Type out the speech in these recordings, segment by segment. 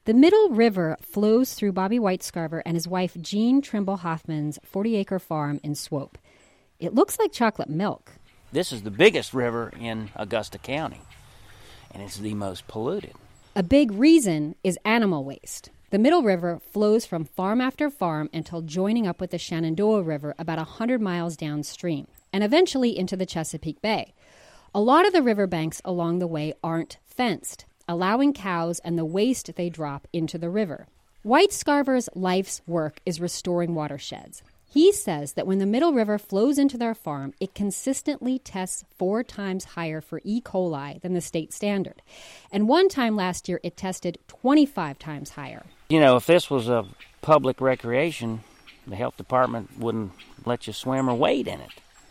The Middle River flows through Bobby Whitescarver and his wife Jean Trimble Hoffman's 40-acre farm in Swope. It looks like chocolate milk. This is the biggest river in Augusta County, and it's the most polluted. A big reason is animal waste. The Middle River flows from farm after farm until joining up with the Shenandoah River about 100 miles downstream, and eventually into the Chesapeake Bay. A lot of the riverbanks along the way aren't fenced, allowing cows and the waste they drop into the river. Whitescarver's life's work is restoring watersheds. He says that when the Middle River flows into their farm, it consistently tests 4 times higher for E. coli than the state standard. And one time last year, it tested 25 times higher. You know, if this was a public recreation, the health department wouldn't let you swim or wade in it.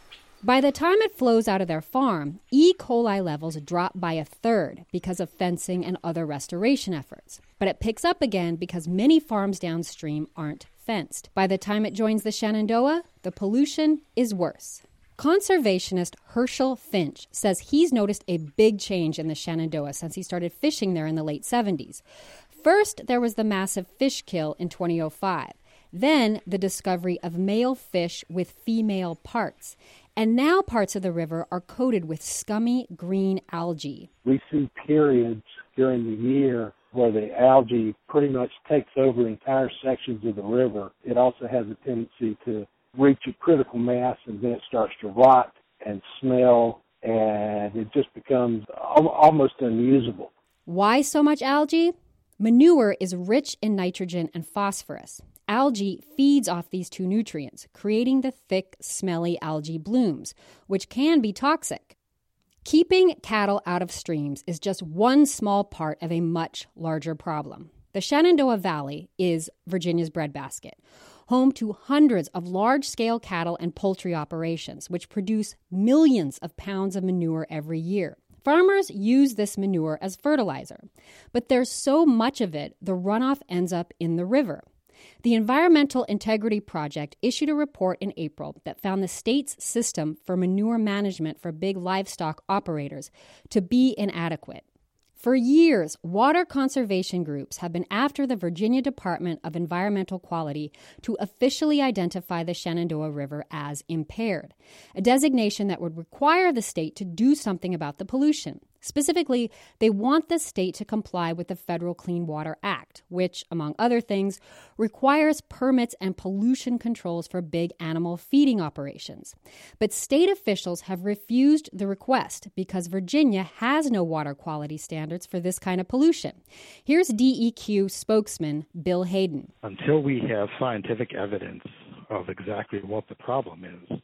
By the time it flows out of their farm, E. coli levels drop by a third because of fencing and other restoration efforts. But it picks up again because many farms downstream aren't fenced. By the time it joins the Shenandoah, the pollution is worse. Conservationist Herschel Finch says he's noticed a big change in the Shenandoah since he started fishing there in the late 70s. First, there was the massive fish kill in 2005. Then, the discovery of male fish with female parts. And now parts of the river are coated with scummy green algae. We see periods during the year where the algae pretty much takes over entire sections of the river. It also has a tendency to reach a critical mass, and then it starts to rot and smell, and it just becomes almost unusable. Why so much algae? Manure is rich in nitrogen and phosphorus. Algae feeds off these two nutrients, creating the thick, smelly algae blooms, which can be toxic. Keeping cattle out of streams is just one small part of a much larger problem. The Shenandoah Valley is Virginia's breadbasket, home to hundreds of large-scale cattle and poultry operations, which produce millions of pounds of manure every year. Farmers use this manure as fertilizer, but there's so much of it, the runoff ends up in the river. The Environmental Integrity Project issued a report in April that found the state's system for manure management for big livestock operators to be inadequate. For years, water conservation groups have been after the Virginia Department of Environmental Quality to officially identify the Shenandoah River as impaired, a designation that would require the state to do something about the pollution. Specifically, they want the state to comply with the Federal Clean Water Act, which, among other things, requires permits and pollution controls for big animal feeding operations. But state officials have refused the request because Virginia has no water quality standards for this kind of pollution. Here's DEQ spokesman Bill Hayden. Until we have scientific evidence of exactly what the problem is,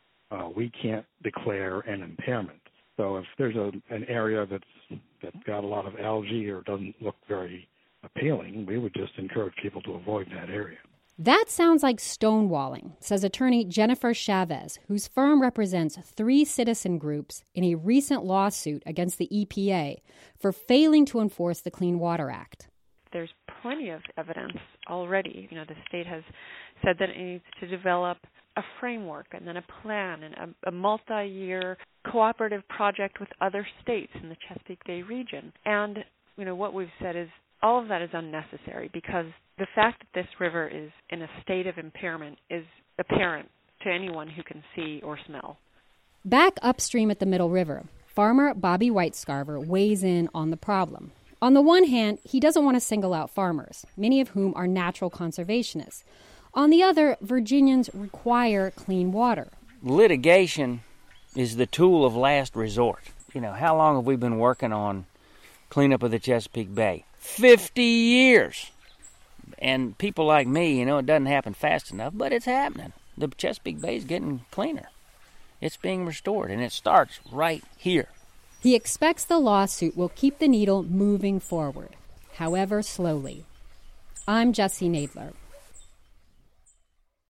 we can't declare an impairment. So if there's an area that's got a lot of algae or doesn't look very appealing, we would just encourage people to avoid that area. That sounds like stonewalling, says attorney Jennifer Chavez, whose firm represents 3 citizen groups in a recent lawsuit against the EPA for failing to enforce the Clean Water Act. There's plenty of evidence already. You know, the state has said that it needs to develop a framework and then a plan and a multi-year cooperative project with other states in the Chesapeake Bay region. And, you know, what we've said is all of that is unnecessary because the fact that this river is in a state of impairment is apparent to anyone who can see or smell. Back upstream at the Middle River, farmer Bobby Whitescarver weighs in on the problem. On the one hand, he doesn't want to single out farmers, many of whom are natural conservationists. On the other, Virginians require clean water. Litigation is the tool of last resort. You know, how long have we been working on cleanup of the Chesapeake Bay? 50 years. And people like me, you know, it doesn't happen fast enough, but it's happening. The Chesapeake Bay is getting cleaner. It's being restored, and it starts right here. He expects the lawsuit will keep the needle moving forward, however slowly. I'm Jessie Nadler.